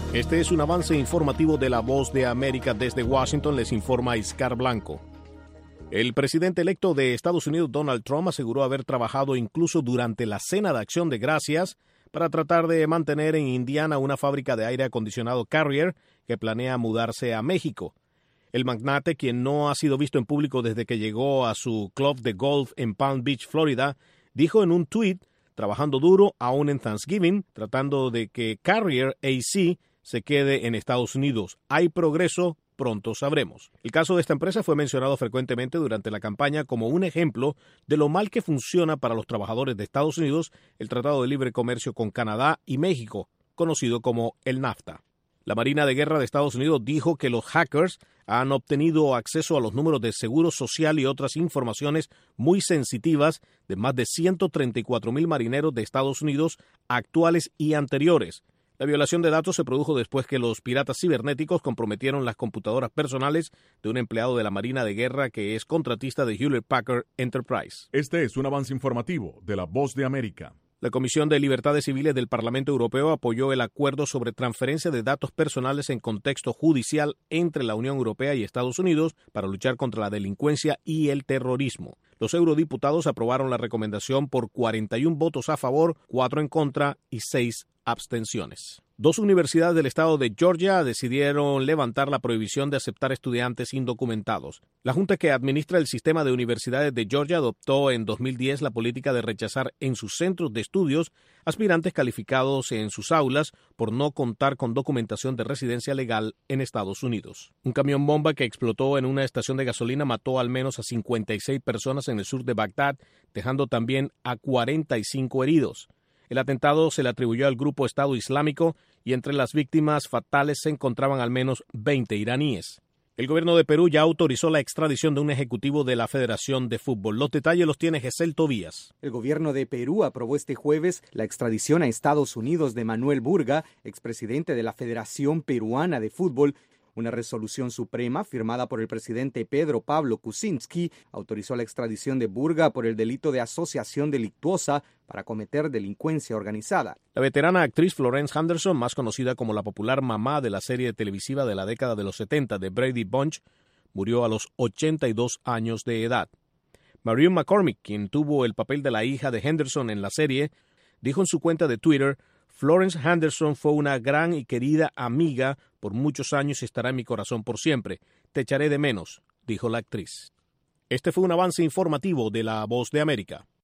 Este es un avance informativo de La Voz de América. Desde Washington les informa Iscar Blanco. El presidente electo de Estados Unidos, Donald Trump, aseguró haber trabajado incluso durante la Cena de Acción de Gracias para tratar de mantener en Indiana una fábrica de aire acondicionado Carrier que planea mudarse a México. El magnate, quien no ha sido visto en público desde que llegó a su club de golf en Palm Beach, Florida, dijo en un tuit, trabajando duro aún en Thanksgiving, tratando de que Carrier AC se quede en Estados Unidos. Hay progreso, pronto sabremos. El caso de esta empresa fue mencionado frecuentemente durante la campaña como un ejemplo de lo mal que funciona para los trabajadores de Estados Unidos el Tratado de Libre Comercio con Canadá y México, conocido como el NAFTA. La Marina de Guerra de Estados Unidos dijo que los hackers han obtenido acceso a los números de seguro social y otras informaciones muy sensitivas de más de 134,000 marineros de Estados Unidos actuales y anteriores. La violación de datos se produjo después que los piratas cibernéticos comprometieron las computadoras personales de un empleado de la Marina de Guerra que es contratista de Hewlett Packard Enterprise. Este es un avance informativo de La Voz de América. La Comisión de Libertades Civiles del Parlamento Europeo apoyó el acuerdo sobre transferencia de datos personales en contexto judicial entre la Unión Europea y Estados Unidos para luchar contra la delincuencia y el terrorismo. Los eurodiputados aprobaron la recomendación por 41 votos a favor, 4 en contra y 6 abstenciones. 2 universidades del estado de Georgia decidieron levantar la prohibición de aceptar estudiantes indocumentados. La junta que administra el sistema de universidades de Georgia adoptó en 2010 la política de rechazar en sus centros de estudios aspirantes calificados en sus aulas por no contar con documentación de residencia legal en Estados Unidos. Un camión bomba que explotó en una estación de gasolina mató al menos a 56 personas en el sur de Bagdad, dejando también a 45 heridos. El atentado se le atribuyó al grupo Estado Islámico y entre las víctimas fatales se encontraban al menos 20 iraníes. El gobierno de Perú ya autorizó la extradición de un ejecutivo de la Federación de Fútbol. Los detalles los tiene Gesell Tobías. El gobierno de Perú aprobó este jueves la extradición a Estados Unidos de Manuel Burga, expresidente de la Federación Peruana de Fútbol. Una resolución suprema firmada por el presidente Pedro Pablo Kuczynski autorizó la extradición de Burga por el delito de asociación delictuosa para cometer delincuencia organizada. La veterana actriz Florence Henderson, más conocida como la popular mamá de la serie televisiva de la década de los 70 de Brady Bunch, murió a los 82 años de edad. Marion McCormick, quien tuvo el papel de la hija de Henderson en la serie, dijo en su cuenta de Twitter: Florence Henderson fue una gran y querida amiga por muchos años y estará en mi corazón por siempre. Te echaré de menos, dijo la actriz. Este fue un avance informativo de La Voz de América.